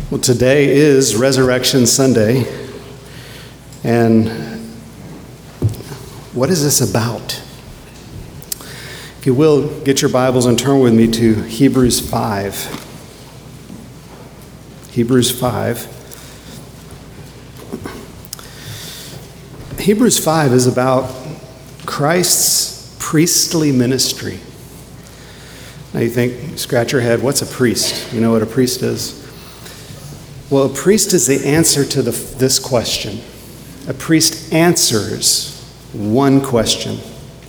Well, today is Resurrection Sunday, and what is this about? If you will, get your Bibles and turn with me to Hebrews 5. Hebrews 5. Hebrews 5 is about Christ's priestly ministry. Now you think, scratch your head, what's a priest? You know what a priest is? Well, a priest is the answer to this question. A priest answers one question.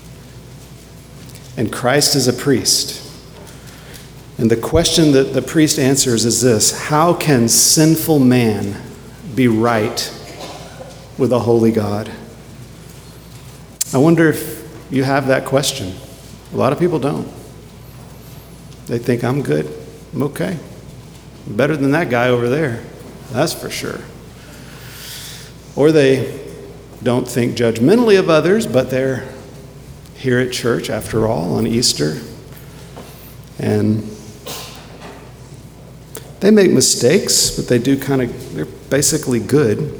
And Christ is a priest. And the question that the priest answers is this: how can sinful man be right with a holy God? I wonder if you have that question. A lot of people don't. They think, I'm good, I'm okay. Better than that guy over there, that's for sure. Or they don't think judgmentally of others, but they're here at church after all on Easter. And they make mistakes, but they're basically good.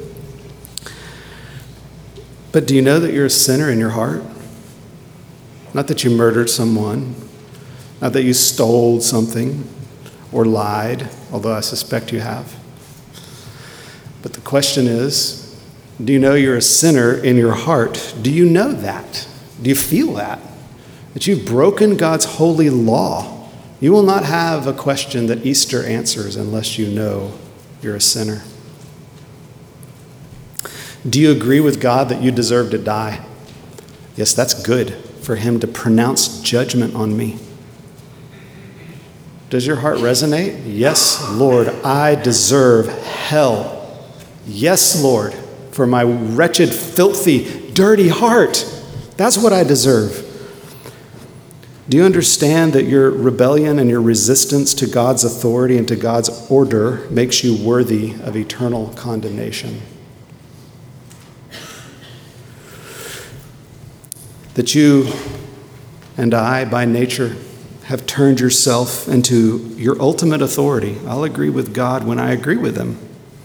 But do you know that you're a sinner in your heart? Not that you murdered someone, not that you stole something or lied, although I suspect you have. But the question is, do you know you're a sinner in your heart? Do you know that? Do you feel that? That you've broken God's holy law? You will not have a question that Easter answers unless you know you're a sinner. Do you agree with God that you deserve to die? Yes, that's good for him to pronounce judgment on me. Does your heart resonate? Yes, Lord, I deserve hell. Yes, Lord, for my wretched, filthy, dirty heart. That's what I deserve. Do you understand that your rebellion and your resistance to God's authority and to God's order makes you worthy of eternal condemnation? That you and I, by nature, have turned yourself into your ultimate authority. I'll agree with God when I agree with him.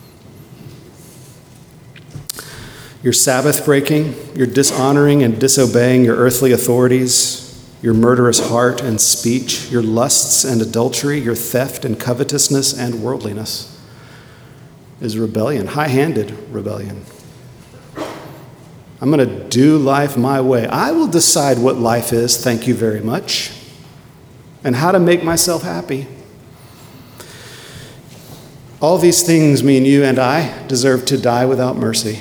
Your Sabbath breaking, your dishonoring and disobeying your earthly authorities, your murderous heart and speech, your lusts and adultery, your theft and covetousness and worldliness is rebellion, high-handed rebellion. I'm going to do life my way. I will decide what life is, thank you very much, and how to make myself happy. All these things mean you and I deserve to die without mercy.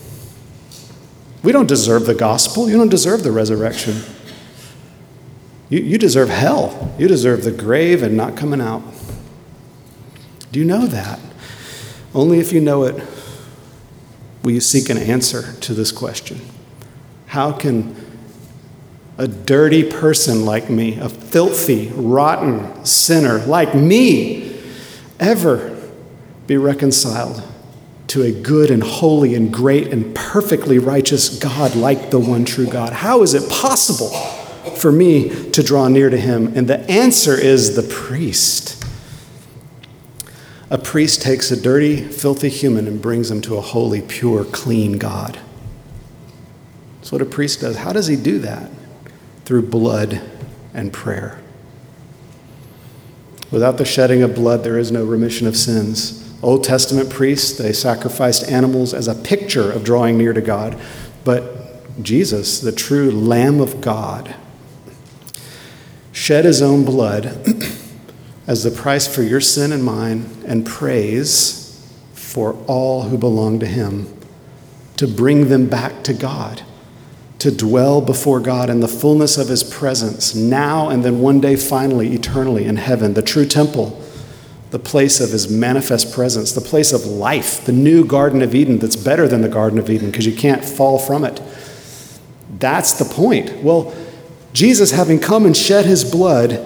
We don't deserve the gospel. You don't deserve the resurrection. You deserve hell. You deserve the grave and not coming out. Do you know that? Only if you know it will you seek an answer to this question. How can a dirty person like me, a filthy, rotten sinner like me, ever be reconciled to a good and holy and great and perfectly righteous God like the one true God? How is it possible for me to draw near to him? And the answer is the priest. A priest takes a dirty, filthy human and brings him to a holy, pure, clean God. That's what a priest does. How does he do that? Through blood and prayer. Without the shedding of blood, there is no remission of sins. Old Testament priests, they sacrificed animals as a picture of drawing near to God. But Jesus, the true Lamb of God, shed his own blood as the price for your sin and mine, and praise for all who belong to him, to bring them back to God, to dwell before God in the fullness of his presence, now and then one day finally, eternally in heaven, the true temple, the place of his manifest presence, the place of life, the new Garden of Eden that's better than the Garden of Eden because you can't fall from it. That's the point. Well, Jesus, having come and shed his blood,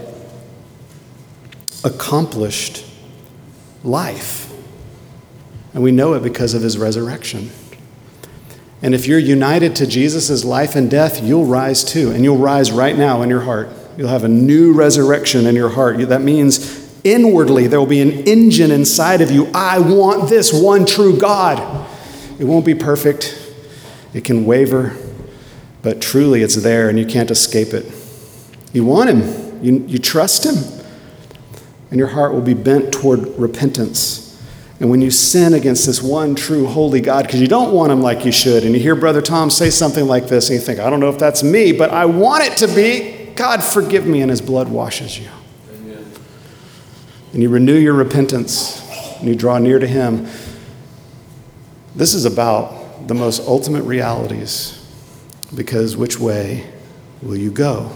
accomplished life. And we know it because of his resurrection. And if you're united to Jesus' life and death, you'll rise too. And you'll rise right now in your heart. You'll have a new resurrection in your heart. That means Inwardly, there will be an engine inside of you. I want this one true God. It won't be perfect. It can waver, but truly it's there and you can't escape it. You want him. You trust him. And your heart will be bent toward repentance. And when you sin against this one true holy God, because you don't want him like you should, and you hear Brother Tom say something like this, and you think, I don't know if that's me, but I want it to be, God, forgive me, and his blood washes you. Amen. And you renew your repentance, and you draw near to him. This is about the most ultimate realities, because which way will you go?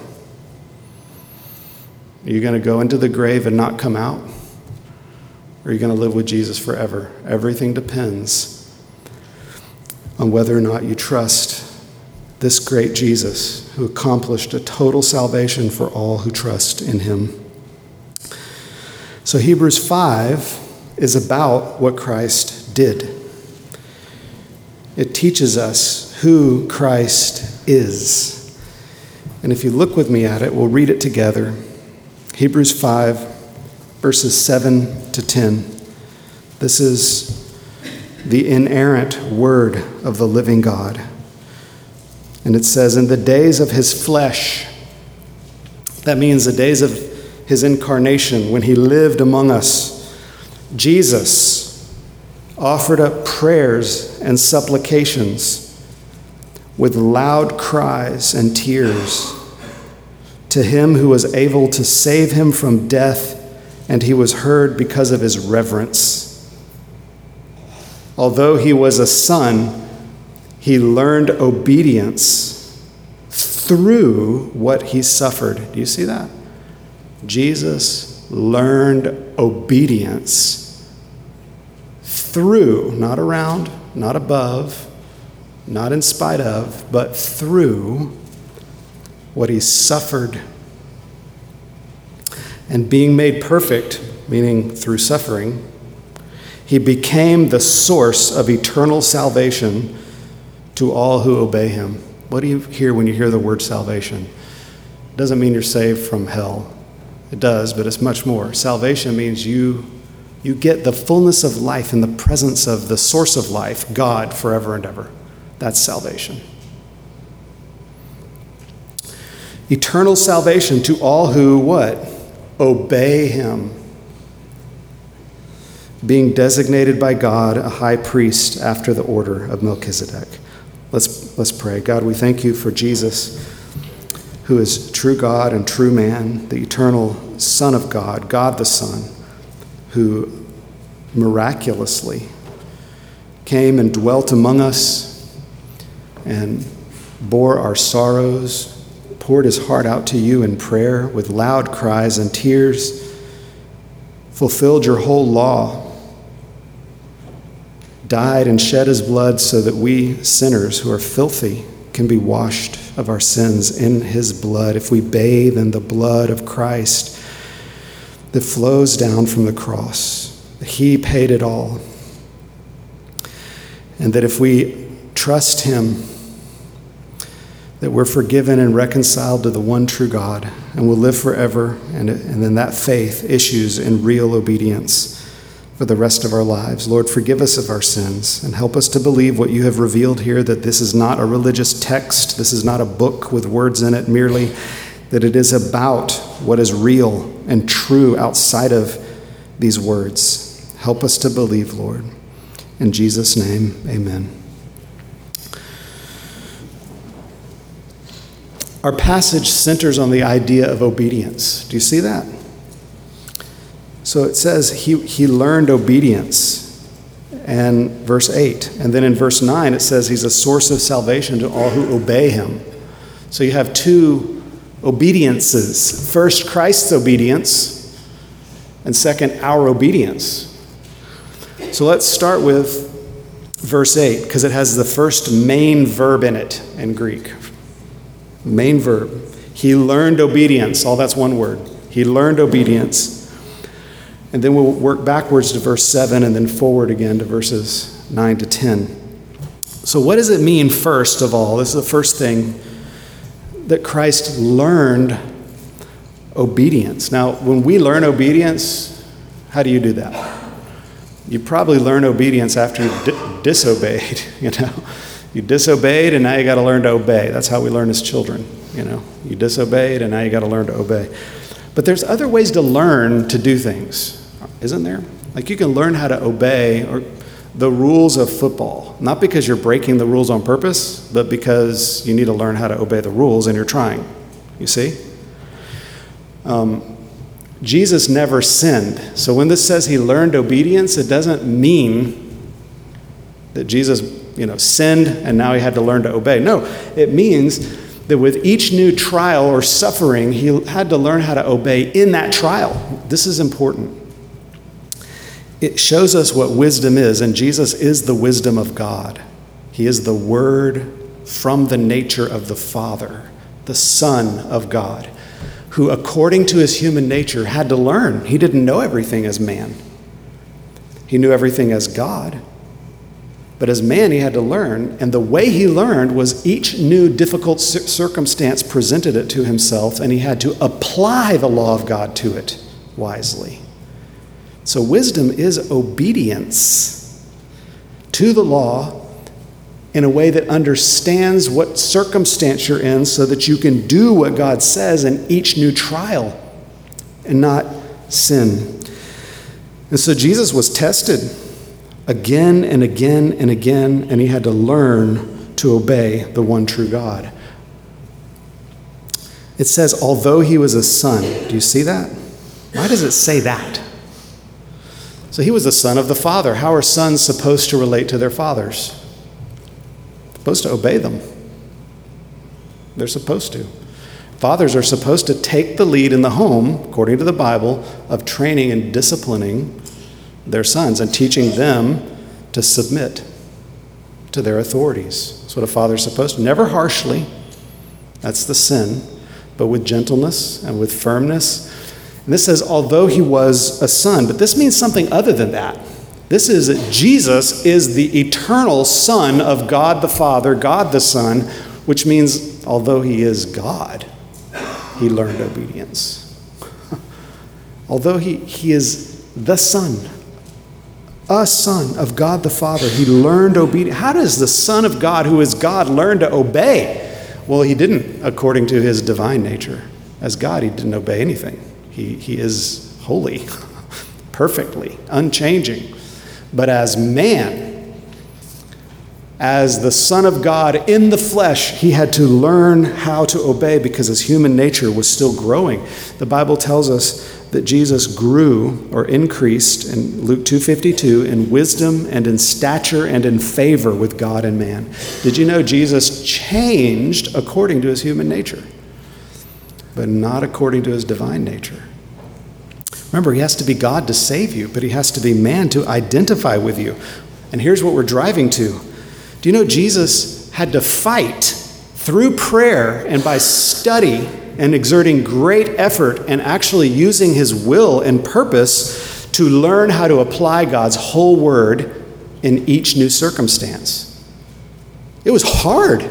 Are you going to go into the grave and not come out? Or are you going to live with Jesus forever? Everything depends on whether or not you trust this great Jesus who accomplished a total salvation for all who trust in him. So Hebrews 5 is about what Christ did. It teaches us who Christ is. And if you look with me at it, we'll read it together. Hebrews 5, verses 7 to 10. This is the inerrant word of the living God. And it says, in the days of his flesh, that means the days of his incarnation, when he lived among us, Jesus offered up prayers and supplications with loud cries and tears to him who was able to save him from death, and he was heard because of his reverence. Although he was a son, he learned obedience through what he suffered. Do you see that? Jesus learned obedience through, not around, not above, not in spite of, but through what he suffered. And being made perfect, meaning through suffering, he became the source of eternal salvation to all who obey him. What do you hear when you hear the word salvation? It doesn't mean you're saved from hell. It does, but it's much more. Salvation means you get the fullness of life in the presence of the source of life, God, forever and ever. That's salvation. Eternal salvation to all who, what? Obey him. Being designated by God a high priest after the order of Melchizedek. Let's pray. God, we thank you for Jesus, who is true God and true man, the eternal Son of God, God the Son, who miraculously came and dwelt among us and bore our sorrows, poured his heart out to you in prayer with loud cries and tears, fulfilled your whole law, died and shed his blood so that we sinners who are filthy can be washed of our sins in his blood. If we bathe in the blood of Christ that flows down from the cross, he paid it all. And that if we trust him, that we're forgiven and reconciled to the one true God and will live forever, and then that faith issues in real obedience for the rest of our lives. Lord, forgive us of our sins and help us to believe what you have revealed here, that this is not a religious text, this is not a book with words in it merely, that it is about what is real and true outside of these words. Help us to believe, Lord. In Jesus' name, amen. Our passage centers on the idea of obedience. Do you see that? So it says he learned obedience, and verse 8. And then in verse 9 it says he's a source of salvation to all who obey him. So you have two obediences. First, Christ's obedience, and second, our obedience. So let's start with verse 8, because it has the first main verb in it in Greek. Main verb. He learned obedience. All that's one word. He learned obedience. And then we'll work backwards to verse 7 and then forward again to verses 9 to 10. So what does it mean, first of all? This is the first thing, that Christ learned obedience. Now, when we learn obedience, How do you do that? You probably learn obedience after you've disobeyed, You disobeyed, and now you got to learn to obey. That's how we learn as children, You disobeyed, and now you got to learn to obey. But there's other ways to learn to do things, isn't there? Like you can learn how to obey or the rules of football, not because you're breaking the rules on purpose, but because you need to learn how to obey the rules and you're trying. You see? Jesus never sinned. So when this says he learned obedience, it doesn't mean that Jesus, sinned and now he had to learn to obey. No, it means that with each new trial or suffering, he had to learn how to obey in that trial. This is important. It shows us what wisdom is, and Jesus is the wisdom of God. He is the Word from the nature of the Father, the Son of God, who according to his human nature had to learn. He didn't know everything as man. He knew everything as God. But as man, he had to learn, and the way he learned was each new difficult circumstance presented it to himself, and he had to apply the law of God to it wisely. So wisdom is obedience to the law in a way that understands what circumstance you're in so that you can do what God says in each new trial and not sin. And so Jesus was tested again and again and again, and he had to learn to obey the one true God. It says, although he was a son. Do you see that? Why does it say that? So he was the son of the Father. How are sons supposed to relate to their fathers? Supposed to obey them. They're supposed to. Fathers are supposed to take the lead in the home, according to the Bible, of training and disciplining their sons and teaching them to submit to their authorities. That's what a father's supposed to. Never harshly. That's the sin. But with gentleness and with firmness. And this says, although he was a son, but this means something other than that. This is that Jesus is the eternal Son of God the Father, God the Son, which means although he is God, he learned obedience. Although he is the Son, a Son of God the Father, he learned obedience. How does the Son of God, who is God, learn to obey? Well, he didn't according to his divine nature. As God, he didn't obey anything. He is holy, perfectly, unchanging. But as man, as the Son of God in the flesh, he had to learn how to obey because his human nature was still growing. The Bible tells us that Jesus grew or increased in Luke 2:52 in wisdom and in stature and in favor with God and man. Did you know Jesus changed according to his human nature, but not according to his divine nature? Remember, he has to be God to save you, but he has to be man to identify with you. And here's what we're driving to. Do you know Jesus had to fight through prayer and by study and exerting great effort and actually using his will and purpose to learn how to apply God's whole word in each new circumstance? It was hard.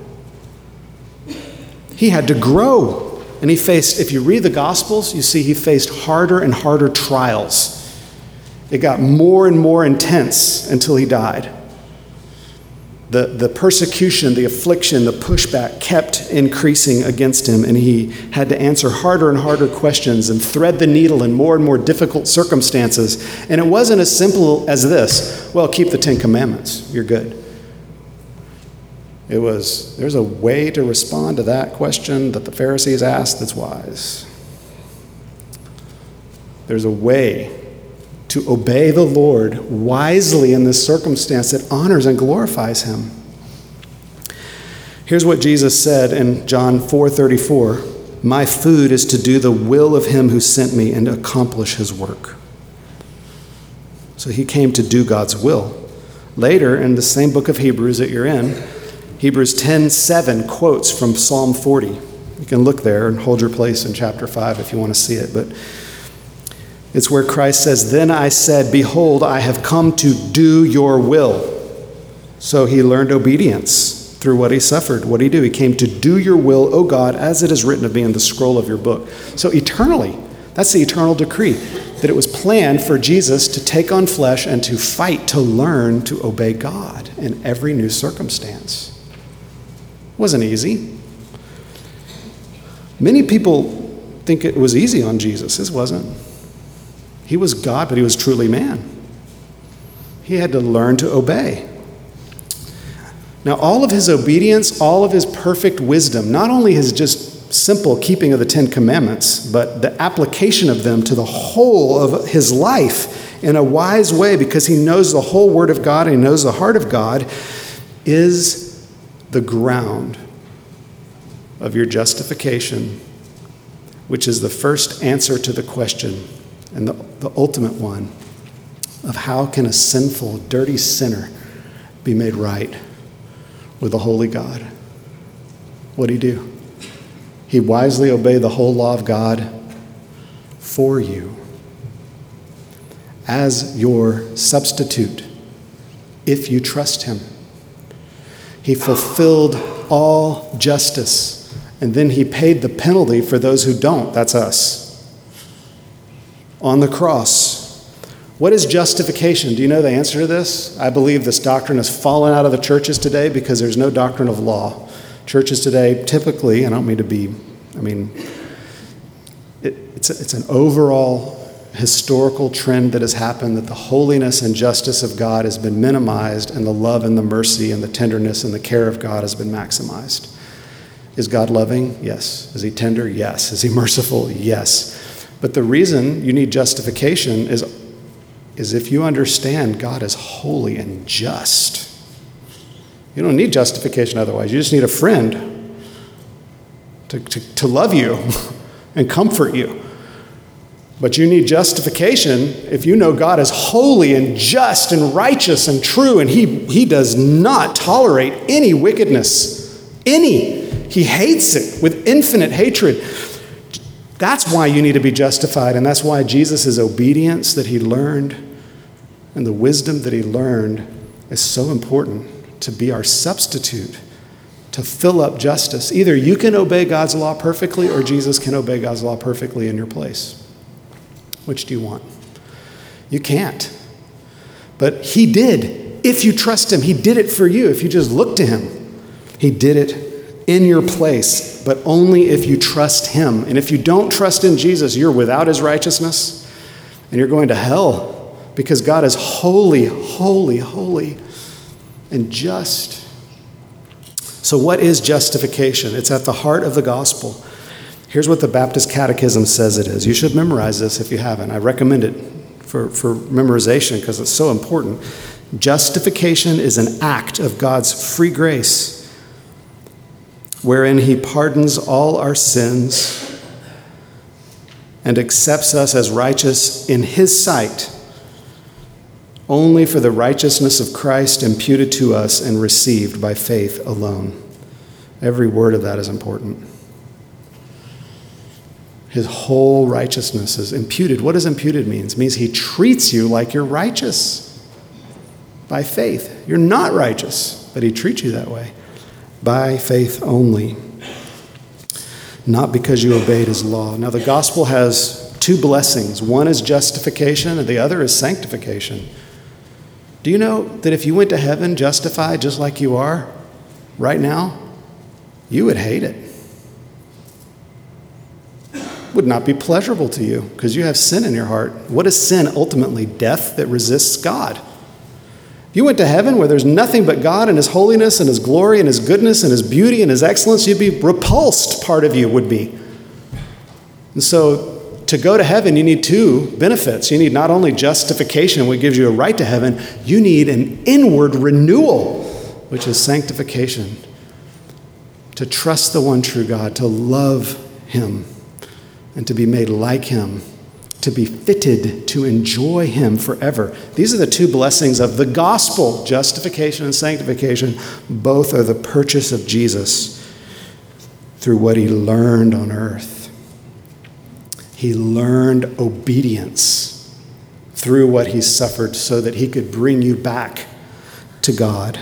He had to grow. And he faced, if you read the Gospels, you see he faced harder and harder trials. It got more and more intense until he died. The persecution, the affliction, the pushback kept increasing against him, and he had to answer harder and harder questions and thread the needle in more and more difficult circumstances. And it wasn't as simple as this, well, keep the 10 Commandments, you're good. It was, there's a way to respond to that question that the Pharisees asked that's wise. There's a way to obey the Lord wisely in this circumstance that honors and glorifies him. Here's what Jesus said in John 4:34. My food is to do the will of him who sent me and to accomplish his work. So he came to do God's will. Later, in the same book of Hebrews that you're in, Hebrews 10:7 quotes from Psalm 40. You can look there and hold your place in chapter 5 if you want to see it. But it's where Christ says, then I said, behold, I have come to do your will. So he learned obedience through what he suffered. What did he do? He came to do your will, O God, as it is written of me in the scroll of your book. So eternally, that's the eternal decree. that it was planned for Jesus to take on flesh and to fight, to learn to obey God in every new circumstance. It wasn't easy. Many people think it was easy on Jesus. It wasn't. He was God, but he was truly man. He had to learn to obey. Now, all of his obedience, all of his perfect wisdom, not only his just simple keeping of the Ten Commandments, but the application of them to the whole of his life in a wise way, because he knows the whole Word of God and he knows the heart of God, is the ground of your justification, which is the first answer to the question and the ultimate one of how can a sinful, dirty sinner be made right with a holy God. What did he do? He wisely obeyed the whole law of God for you as your substitute if you trust him. He fulfilled all justice, and then he paid the penalty for those who don't. That's us. On the cross. What is justification? Do you know the answer to this? I believe this doctrine has fallen out of the churches today because there's no doctrine of law. Churches today typically, I don't mean to be, it's an overall historical trend that has happened, that the holiness and justice of God has been minimized and the love and the mercy and the tenderness and the care of God has been maximized. Is God loving? Yes. Is he tender? Yes. Is he merciful? Yes. But the reason you need justification is if you understand God is holy and just. You don't need justification otherwise. You just need a friend to love you and comfort you. But you need justification if you know God is holy and just and righteous and true, and he does not tolerate any wickedness. He hates it with infinite hatred. That's why you need to be justified, and that's why Jesus' obedience that he learned and the wisdom that he learned is so important to be our substitute, to fill up justice. Either you can obey God's law perfectly or Jesus can obey God's law perfectly in your place. Which do you want? You can't. But he did. If you trust him, he did it for you. If you just look to him, he did it in your place, but only if you trust him. And if you don't trust in Jesus, you're without his righteousness and you're going to hell. Because God is holy, holy, holy, and just. So what is justification? It's at the heart of the gospel. Here's what the Baptist Catechism says it is. You should memorize this if you haven't. I recommend it for memorization because it's so important. Justification is an act of God's free grace, wherein he pardons all our sins and accepts us as righteous in his sight, only for the righteousness of Christ imputed to us and received by faith alone. Every word of that is important. His whole righteousness is imputed. What does imputed mean? It means he treats you like you're righteous by faith. You're not righteous, but he treats you that way by faith only, not because you obeyed his law. Now, the gospel has two blessings. One is justification, and the other is sanctification. Do you know that if you went to heaven justified just like you are right now, you would hate it? Would not be pleasurable to you because you have sin in your heart. What is sin? Ultimately, death that resists God. If you went to heaven where there's nothing but God and his holiness and his glory and his goodness and his beauty and his excellence, you'd be repulsed, part of you would be. And so to go to heaven, you need two benefits. You need not only justification, which gives you a right to heaven, you need an inward renewal, which is sanctification. To trust the one true God, to love him, and to be made like him, to be fitted to enjoy him forever. These are the two blessings of the gospel, justification and sanctification. Both are the purchase of Jesus through what he learned on earth. He learned obedience through what he suffered so that he could bring you back to God.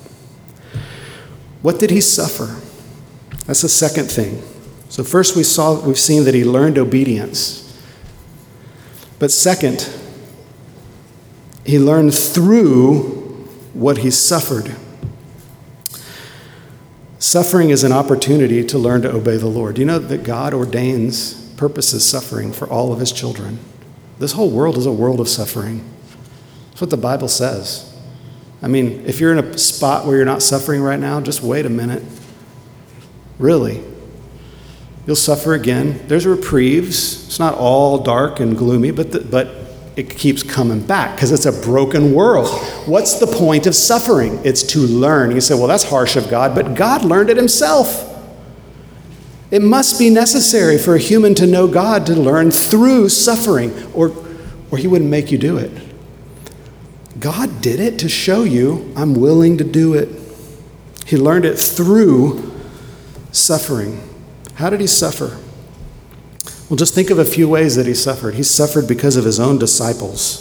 What did he suffer? That's the second thing. So first we've seen that he learned obedience. But second, he learned through what he suffered. Suffering is an opportunity to learn to obey the Lord. Do you know that God purposes suffering for all of his children? This whole world is a world of suffering. That's what the Bible says. I mean, if you're in a spot where you're not suffering right now, just wait a minute. Really. You'll suffer again. There's reprieves. It's not all dark and gloomy, but it keeps coming back because it's a broken world. What's the point of suffering? It's to learn. You say, well, that's harsh of God, but God learned it himself. It must be necessary for a human to know God to learn through suffering, or he wouldn't make you do it. God did it to show you, I'm willing to do it. He learned it through suffering. How did he suffer? Well, just think of a few ways that he suffered. He suffered because of his own disciples.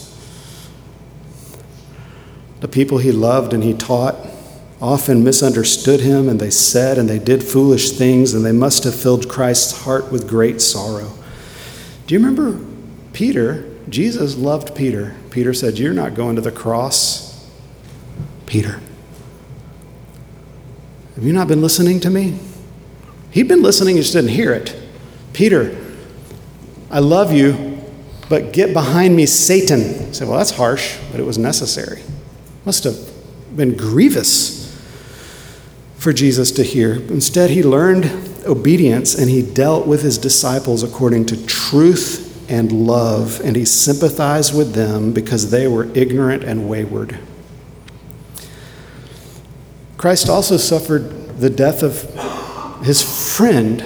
The people he loved and he taught often misunderstood him, and they said and they did foolish things, and they must have filled Christ's heart with great sorrow. Do you remember Peter? Jesus loved Peter. Peter said, you're not going to the cross. Peter, have you not been listening to me? He'd been listening, he just didn't hear it. Peter, I love you, but get behind me, Satan. I said, well, that's harsh, but it was necessary. Must have been grievous for Jesus to hear. Instead, he learned obedience, and he dealt with his disciples according to truth and love, and he sympathized with them because they were ignorant and wayward. Christ also suffered the death of his friend.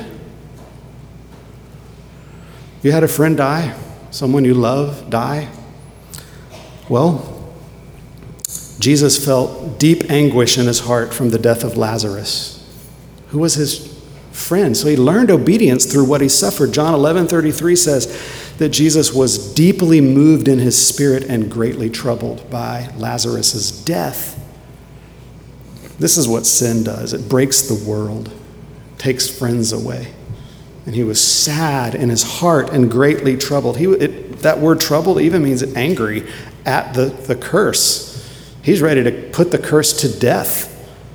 You had a friend die, someone you love die. Well, Jesus felt deep anguish in his heart from the death of Lazarus, who was his friend. So he learned obedience through what he suffered. John 11:33 says that Jesus was deeply moved in his spirit and greatly troubled by Lazarus' death. This is what sin does. It breaks the world, takes friends away. And he was sad in his heart and greatly troubled. That word troubled even means angry at the curse. He's ready to put the curse to death.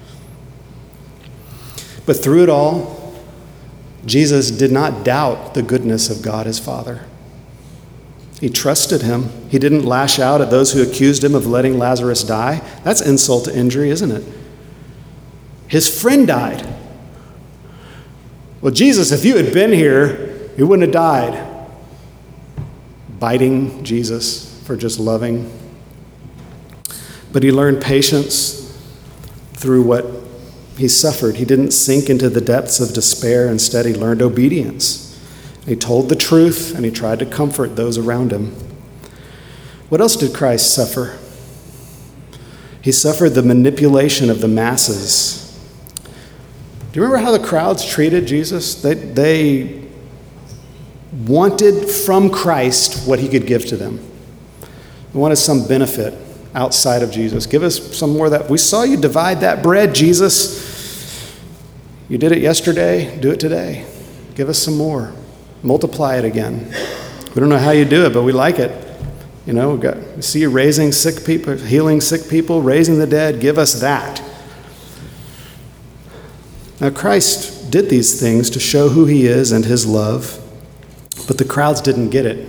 But through it all, Jesus did not doubt the goodness of God his Father. He trusted him. He didn't lash out at those who accused him of letting Lazarus die. That's insult to injury, isn't it? His friend died. Well, Jesus, if you had been here, you wouldn't have died. Biting Jesus for just loving. But he learned patience through what he suffered. He didn't sink into the depths of despair. Instead, he learned obedience. He told the truth, and he tried to comfort those around him. What else did Christ suffer? He suffered the manipulation of the masses. Do you remember how the crowds treated Jesus? They wanted from Christ what he could give to them. They wanted some benefit outside of Jesus. Give us some more of that. We saw you divide that bread, Jesus. You did it yesterday. Do it today. Give us some more. Multiply it again. We don't know how you do it, but we like it. You know, we see you raising sick people, healing sick people, raising the dead. Give us that. Now, Christ did these things to show who he is and his love, but the crowds didn't get it.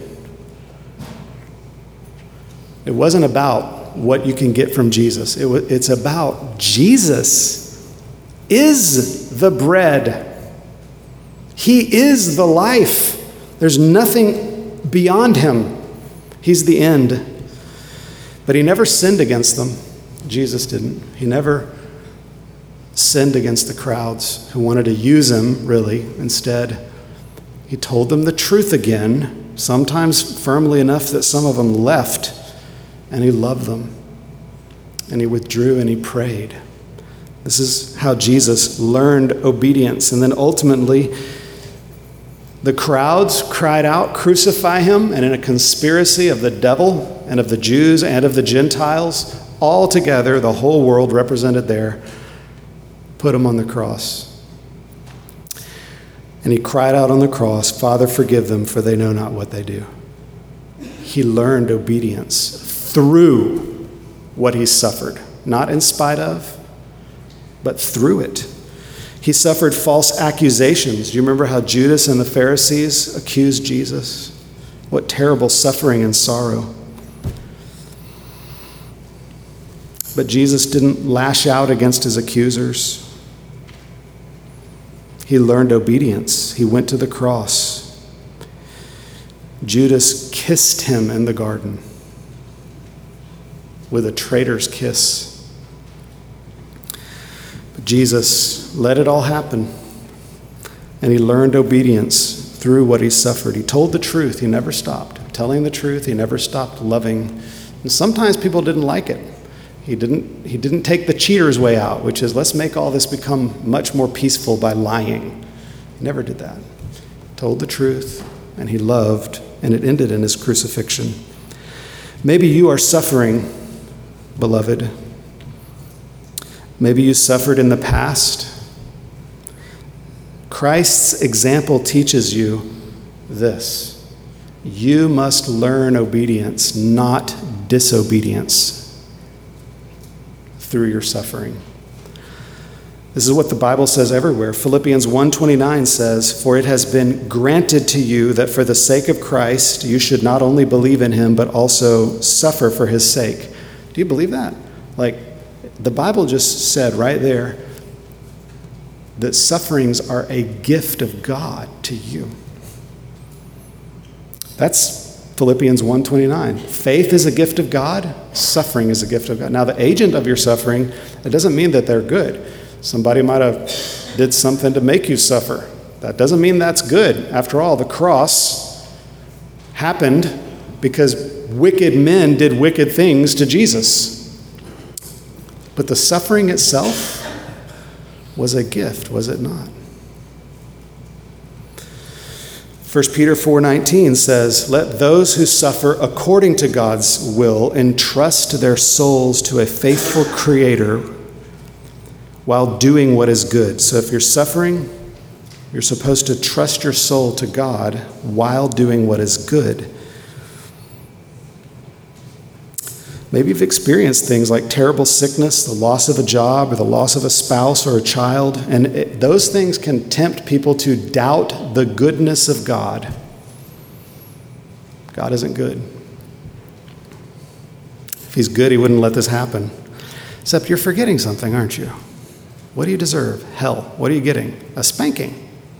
It wasn't about what you can get from Jesus. It's about Jesus is the bread. He is the life. There's nothing beyond him. He's the end. But he never sinned against them. Jesus didn't. He never sinned against the crowds who wanted to use him, really. Instead, he told them the truth again, sometimes firmly enough that some of them left, and he loved them. And he withdrew and he prayed. This is how Jesus learned obedience. And then ultimately, the crowds cried out, "Crucify him," and in a conspiracy of the devil and of the Jews and of the Gentiles, all together, the whole world represented there, put him on the cross. And he cried out on the cross, "Father, forgive them, for they know not what they do." he learned obedience through what he suffered. Not in spite of, but through it. He suffered false accusations. Do you remember how Judas and the Pharisees accused Jesus? What terrible suffering and sorrow. But Jesus didn't lash out against his accusers. He learned obedience. He went to the cross. Judas kissed him in the garden with a traitor's kiss. But Jesus let it all happen, and he learned obedience through what he suffered. He told the truth. He never stopped telling the truth. He never stopped loving. And sometimes people didn't like it. He didn't take the cheater's way out, which is let's make all this become much more peaceful by lying. He never did that. He told the truth, and he loved, and it ended in his crucifixion. Maybe you are suffering, beloved. Maybe you suffered in the past. Christ's example teaches you this. You must learn obedience, not disobedience, through your suffering. This is what the Bible says everywhere. Philippians 1:29 says, "For it has been granted to you that for the sake of Christ you should not only believe in him, but also suffer for his sake." Do you believe that? Like, the Bible just said right there that sufferings are a gift of God to you. That's Philippians 1:29. Faith is a gift of God. Suffering is a gift of God. Now, the agent of your suffering, it doesn't mean that they're good. Somebody might have did something to make you suffer. That doesn't mean that's good. After all, the cross happened because wicked men did wicked things to Jesus. But the suffering itself was a gift, was it not? 1 Peter 4:19 says, "Let those who suffer according to God's will entrust their souls to a faithful Creator while doing what is good." So if you're suffering, you're supposed to trust your soul to God while doing what is good. Maybe you've experienced things like terrible sickness, the loss of a job, or the loss of a spouse or a child, and those things can tempt people to doubt the goodness of God. God isn't good. If he's good, he wouldn't let this happen. Except you're forgetting something, aren't you? What do you deserve? Hell. What are you getting? A spanking.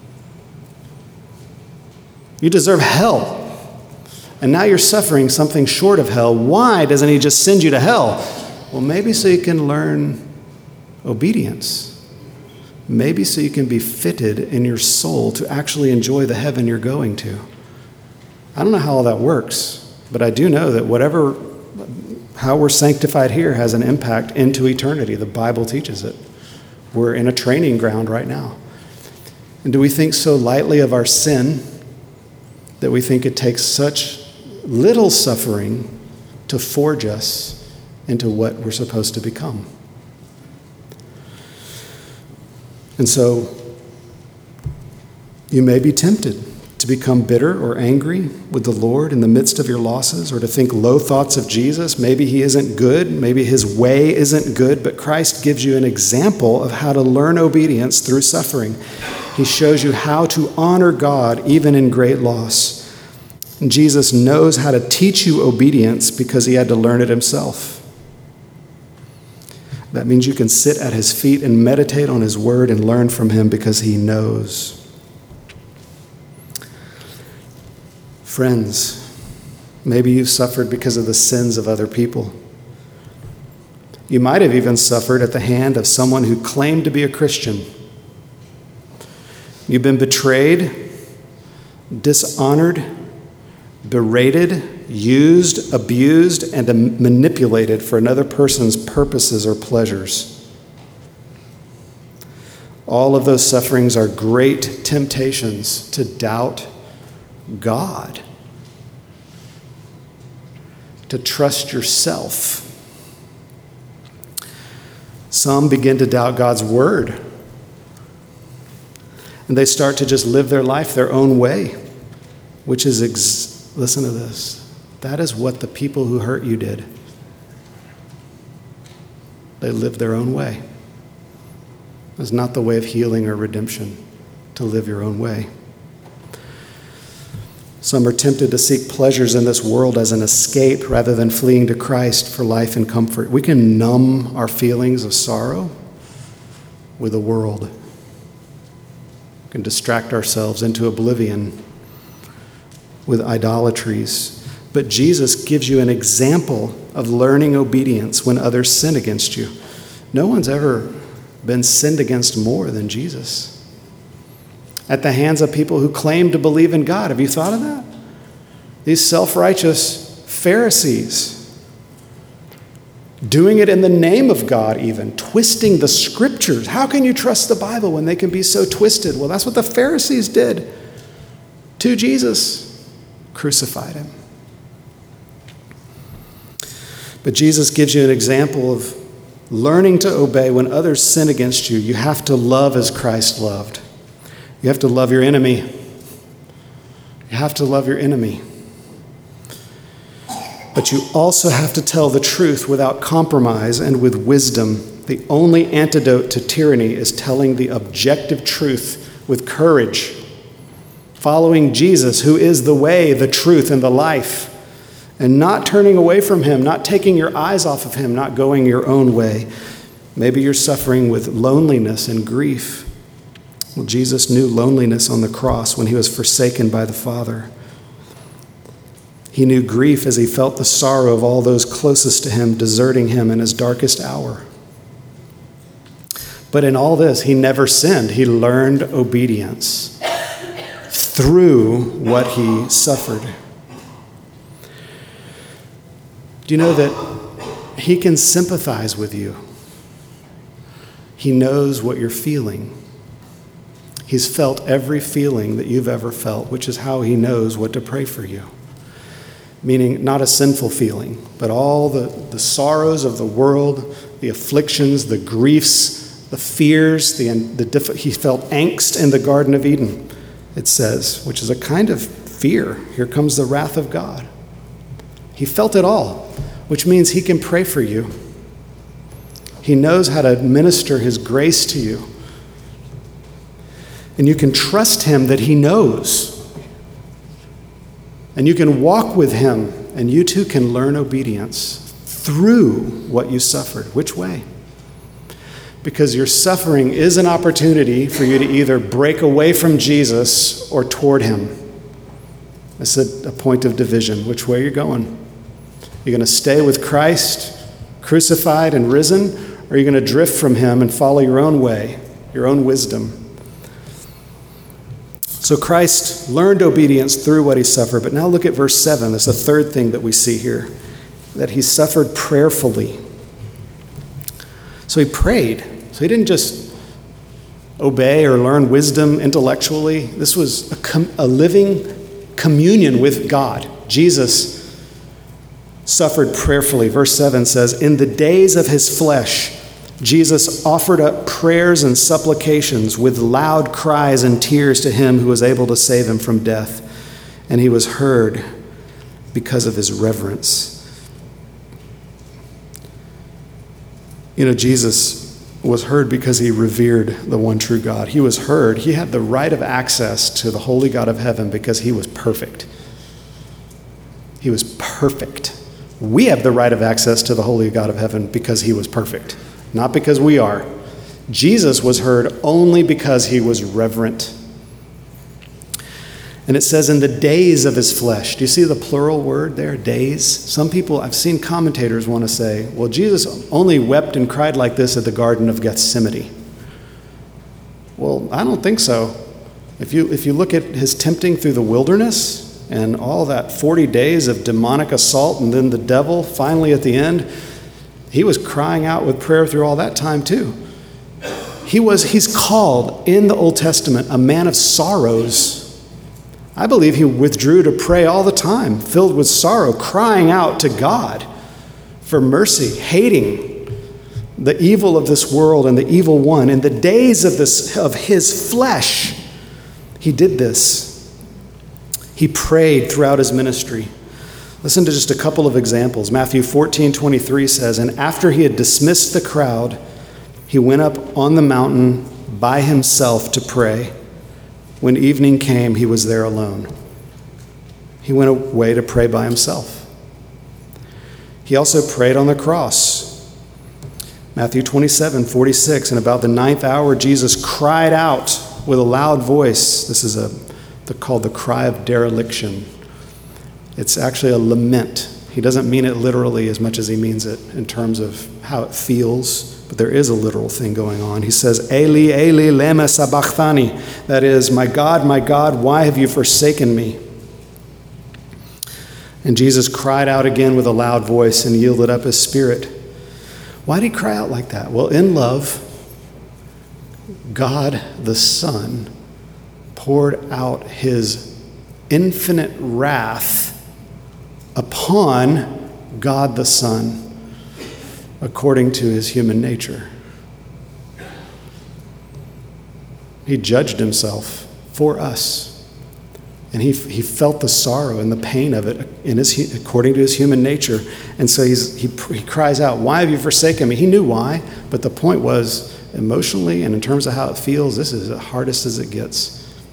You deserve hell. And now you're suffering something short of hell. Why doesn't he just send you to hell? Well, maybe so you can learn obedience. Maybe so you can be fitted in your soul to actually enjoy the heaven you're going to. I don't know how all that works, but I do know that how we're sanctified here has an impact into eternity. The Bible teaches it. We're in a training ground right now. And do we think so lightly of our sin that we think it takes such little suffering to forge us into what we're supposed to become? And so you may be tempted to become bitter or angry with the Lord in the midst of your losses, or to think low thoughts of Jesus. Maybe he isn't good, maybe his way isn't good, but Christ gives you an example of how to learn obedience through suffering. He shows you how to honor God even in great loss. And Jesus knows how to teach you obedience because he had to learn it himself. That means you can sit at his feet and meditate on his word and learn from him because he knows. Friends, maybe you've suffered because of the sins of other people. You might have even suffered at the hand of someone who claimed to be a Christian. You've been betrayed, dishonored, berated, used, abused, and manipulated for another person's purposes or pleasures. All of those sufferings are great temptations to doubt God, to trust yourself. Some begin to doubt God's word, and they start to just live their life their own way, which is, listen to this, That is what the people who hurt you did. They lived their own way. It's not the way of healing or redemption to live your own way. Some are tempted to seek pleasures in this world as an escape rather than fleeing to Christ for life and comfort. We can numb our feelings of sorrow with the world. We can distract ourselves into oblivion with idolatries. But Jesus gives you an example of learning obedience when others sin against you. No one's ever been sinned against more than Jesus. At the hands of people who claim to believe in God. Have you thought of that? These self-righteous Pharisees, doing it in the name of God even, twisting the scriptures. How can you trust the Bible when they can be so twisted? Well, that's what the Pharisees did to Jesus. Crucified him. But Jesus gives you an example of learning to obey when others sin against you. You have to love as Christ loved. You have to love your enemy. You have to love your enemy. But you also have to tell the truth without compromise and with wisdom. The only antidote to tyranny is telling the objective truth with courage. Following Jesus, who is the way, the truth, and the life. And not turning away from him, not taking your eyes off of him, not going your own way. Maybe you're suffering with loneliness and grief. Well, Jesus knew loneliness on the cross when he was forsaken by the Father. He knew grief as he felt the sorrow of all those closest to him deserting him in his darkest hour. But in all this, he never sinned. He learned obedience through what he suffered. Do you know that he can sympathize with you? He knows what you're feeling. He's felt every feeling that you've ever felt, which is how he knows what to pray for you. Meaning not a sinful feeling, but all the sorrows of the world, the afflictions, the griefs, the fears, he felt angst in the Garden of Eden, it says, which is a kind of fear. Here comes the wrath of God. He felt it all, which means he can pray for you. He knows how to administer his grace to you. And you can trust him that he knows. And you can walk with him, and you too can learn obedience through what you suffered. Which way? Because your suffering is an opportunity for you to either break away from Jesus or toward him. It's a point of division. Which way you're going? You're going to stay with Christ, crucified and risen, or you're going to drift from him and follow your own way, your own wisdom. So Christ learned obedience through what he suffered. But now look at verse 7. That's the third thing that we see here, that he suffered prayerfully. So he prayed. So he didn't just obey or learn wisdom intellectually. This was a living communion with God. Jesus suffered prayerfully. Verse 7 says, in the days of his flesh, Jesus offered up prayers and supplications with loud cries and tears to him who was able to save him from death. And he was heard because of his reverence. You know, Jesus was heard because he revered the one true God. He was heard. He had the right of access to the holy God of heaven because he was perfect. He was perfect. We have the right of access to the holy God of heaven because he was perfect. Not because we are. Jesus was heard only because he was reverent. And it says in the days of his flesh. Do you see the plural word there, days? Some people, I've seen commentators want to say, well, Jesus only wept and cried like this at the Garden of Gethsemane. Well, I don't think so. If you look at his tempting through the wilderness and all that 40 days of demonic assault and then the devil finally at the end, he was crying out with prayer through all that time too. He's called in the Old Testament a man of sorrows. I believe he withdrew to pray all the time, filled with sorrow, crying out to God for mercy, hating the evil of this world and the evil one. In the days of his flesh, he did this. He prayed throughout his ministry. Listen to just a couple of examples. Matthew 14:23 says, "And after he had dismissed the crowd, he went up on the mountain by himself to pray. When evening came, he was there alone." He went away to pray by himself. He also prayed on the cross. Matthew 27:46, "And about the 9th hour, Jesus cried out with a loud voice." This is called the cry of dereliction. It's actually a lament. He doesn't mean it literally as much as he means it in terms of how it feels, but there is a literal thing going on. He says, "Eli, Eli, lema sabachthani." That is, my God, why have you forsaken me?" And Jesus cried out again with a loud voice and yielded up his spirit. Why did he cry out like that? Well, in love, God the Son poured out his infinite wrath upon God the Son according to his human nature. He judged himself for us. And he felt the sorrow and the pain of it according to his human nature. And so he cries out, "Why have you forsaken me?" He knew why, but the point was, emotionally and in terms of how it feels, this is the hardest as it gets.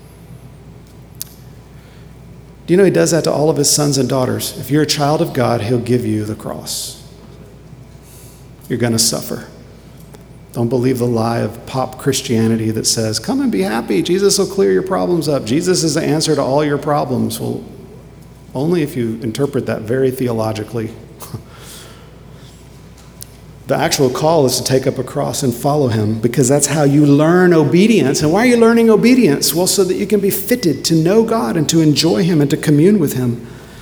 Do you know he does that to all of his sons and daughters? If you're a child of God, he'll give you the cross. You're going to suffer. Don't believe the lie of pop Christianity that says, "Come and be happy. Jesus will clear your problems up. Jesus is the answer to all your problems." Well, only if you interpret that very theologically. The actual call is to take up a cross and follow him, because that's how you learn obedience. And why are you learning obedience? Well, so that you can be fitted to know God and to enjoy him and to commune with him.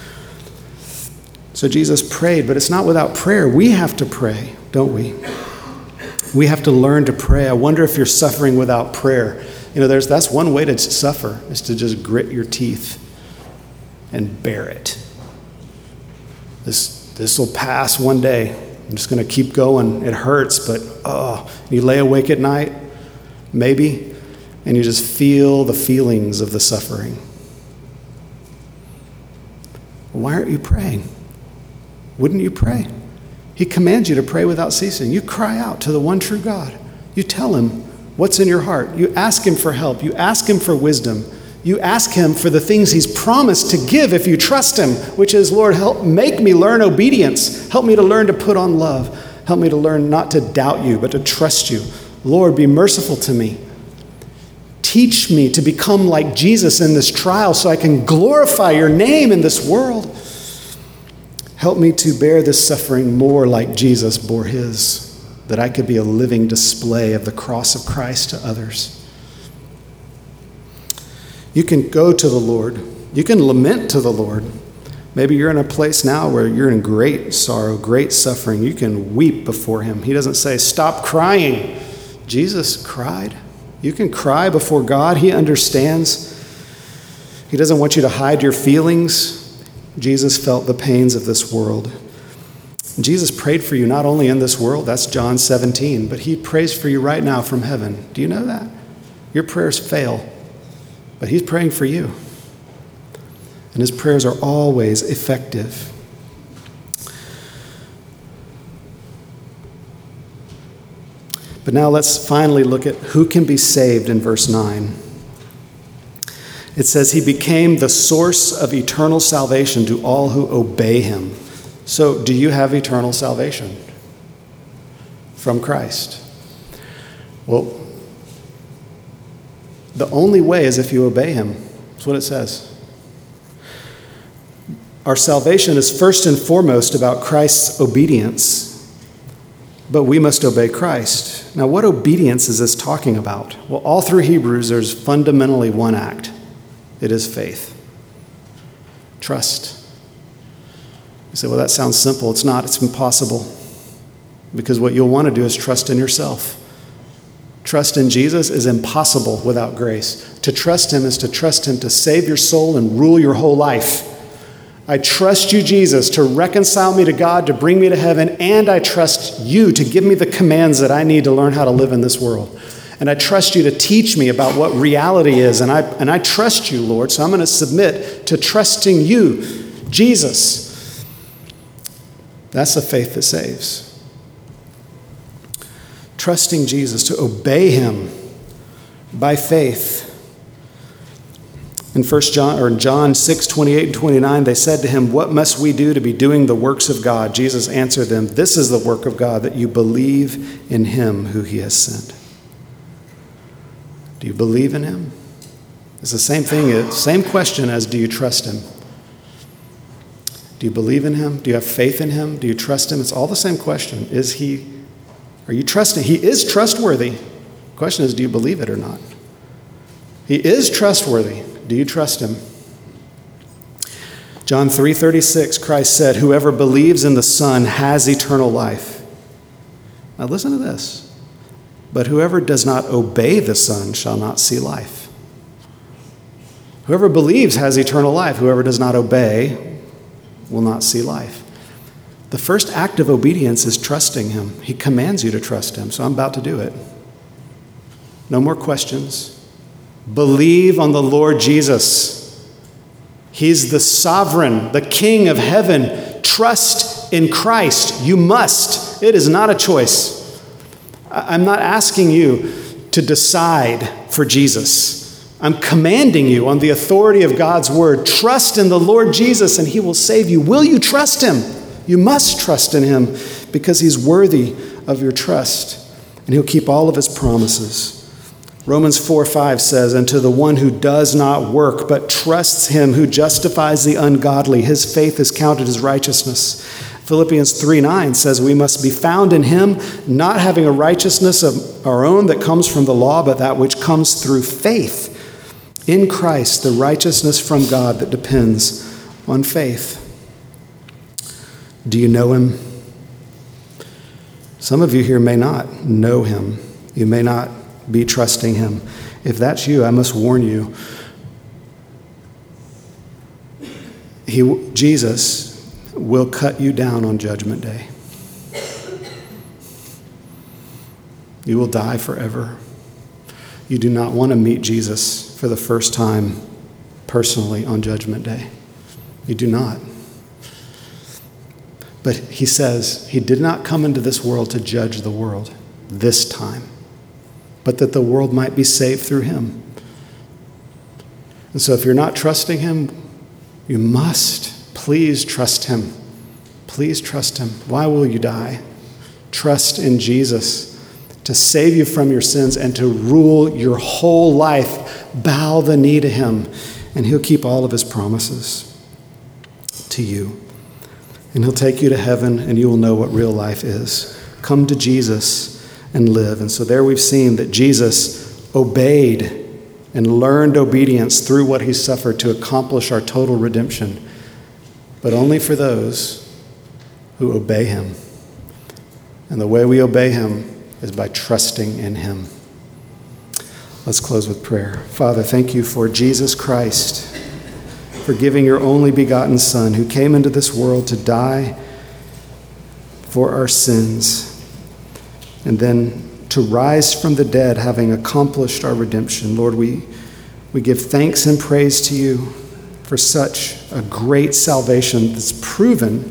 So Jesus prayed, but it's not without prayer. We have to pray, don't we? We have to learn to pray. I wonder if you're suffering without prayer. You know, that's one way to suffer, is to just grit your teeth and bear it. This will pass one day. I'm just going to keep going. It hurts, but you lay awake at night, maybe, and you just feel the feelings of the suffering. Why aren't you praying? Wouldn't you pray? He commands you to pray without ceasing. You cry out to the one true God. You tell him what's in your heart. You ask him for help. You ask him for wisdom. You ask him for the things he's promised to give if you trust him, which is, "Lord, make me learn obedience. Help me to learn to put on love. Help me to learn not to doubt you, but to trust you. Lord, be merciful to me. Teach me to become like Jesus in this trial so I can glorify your name in this world. Help me to bear this suffering more like Jesus bore his, that I could be a living display of the cross of Christ to others." You can go to the Lord. You can lament to the Lord. Maybe you're in a place now where you're in great sorrow, great suffering. You can weep before him. He doesn't say, "Stop crying." Jesus cried. You can cry before God. He understands. He doesn't want you to hide your feelings. Jesus felt the pains of this world. Jesus prayed for you not only in this world, that's John 17, but he prays for you right now from heaven. Do you know that? Your prayers fail, but he's praying for you. And his prayers are always effective. But now let's finally look at who can be saved in verse 9. It says, "He became the source of eternal salvation to all who obey him." So, do you have eternal salvation from Christ? Well, the only way is if you obey him. That's what it says. Our salvation is first and foremost about Christ's obedience, but we must obey Christ. Now, what obedience is this talking about? Well, all through Hebrews, there's fundamentally one act. It is faith. Trust. You say, well, that sounds simple. It's not. It's impossible. Because what you'll want to do is trust in yourself. Trust in Jesus is impossible without grace. To trust him is to trust him to save your soul and rule your whole life. I trust you, Jesus, to reconcile me to God, to bring me to heaven, and I trust you to give me the commands that I need to learn how to live in this world. And I trust you to teach me about what reality is. And I trust you, Lord, so I'm going to submit to trusting you, Jesus. That's the faith that saves. Trusting Jesus, to obey him by faith. In John 6, 28 and 29, they said to him, "What must we do to be doing the works of God?" Jesus answered them, "This is the work of God, that you believe in him who he has sent." Do you believe in him? It's the same thing, same question as do you trust him? Do you believe in him? Do you have faith in him? Do you trust him? It's all the same question. Are you trusting? He is trustworthy. The question is, do you believe it or not? He is trustworthy. Do you trust him? John 3:36, Christ said, "Whoever believes in the Son has eternal life." Now listen to this. "But whoever does not obey the Son shall not see life." Whoever believes has eternal life. Whoever does not obey will not see life. The first act of obedience is trusting him. He commands you to trust him, so I'm about to do it. No more questions. Believe on the Lord Jesus. He's the sovereign, the King of heaven. Trust in Christ. You must. It is not a choice. I'm not asking you to decide for Jesus. I'm commanding you on the authority of God's word. Trust in the Lord Jesus and he will save you. Will you trust him? You must trust in him because he's worthy of your trust and he'll keep all of his promises. Romans 4:5 says, "And to the one who does not work but trusts him who justifies the ungodly, his faith is counted as righteousness." Philippians 3:9 says, "We must be found in him, not having a righteousness of our own that comes from the law, but that which comes through faith in Christ, the righteousness from God that depends on faith." Do you know him? Some of you here may not know him. You may not be trusting him. If that's you, I must warn you. Jesus will cut you down on Judgment Day. You will die forever. You do not want to meet Jesus for the first time personally on Judgment Day. You do not. But he says he did not come into this world to judge the world this time, but that the world might be saved through him. And so if you're not trusting him, you must. Please trust him. Please trust him. Why will you die? Trust in Jesus to save you from your sins and to rule your whole life. Bow the knee to him, and he'll keep all of his promises to you. And he'll take you to heaven, and you will know what real life is. Come to Jesus and live. And so there we've seen that Jesus obeyed and learned obedience through what he suffered to accomplish our total redemption, but only for those who obey him. And the way we obey him is by trusting in him. Let's close with prayer. Father, thank you for Jesus Christ, for giving your only begotten Son who came into this world to die for our sins and then to rise from the dead, having accomplished our redemption. Lord, we give thanks and praise to you for such a great salvation that's proven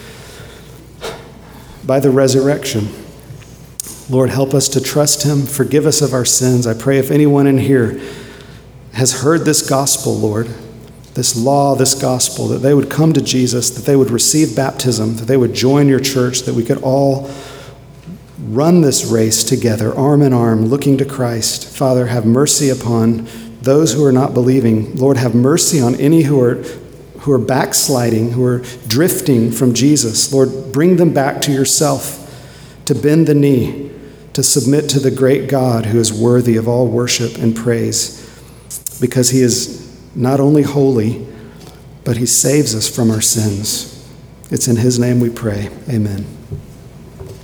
by the resurrection. Lord, help us to trust him. Forgive us of our sins. I pray if anyone in here has heard this gospel, Lord, this law, this gospel, that they would come to Jesus, that they would receive baptism, that they would join your church, that we could all run this race together, arm in arm, looking to Christ. Father, have mercy upon those who are not believing. Lord, have mercy on any who are backsliding, who are drifting from Jesus. Lord, bring them back to yourself, to bend the knee, to submit to the great God who is worthy of all worship and praise, because he is not only holy, but he saves us from our sins. It's in his name we pray. Amen.